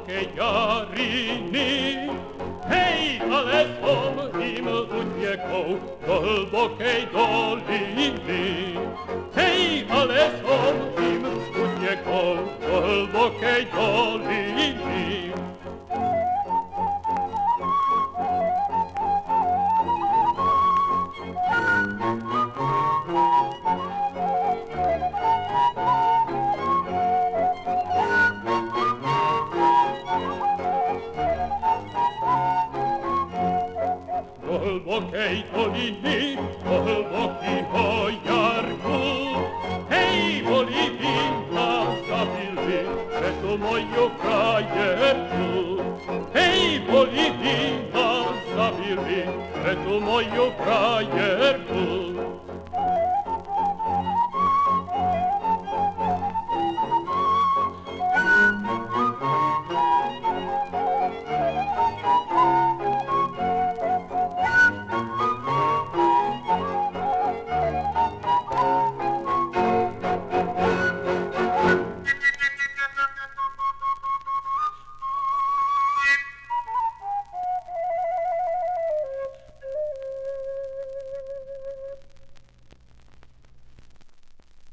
hlbokej jariny. Hej, ale som im utiekol do hlbokej doliny. Hej, ale som im utiekol do hlbokej doliny. Do hlbokej doliny, do hlbokého jarku. Hej, boli by ma zabili, preto moju frajerku. Hej, boli by ma zabili, preto moju frajerku.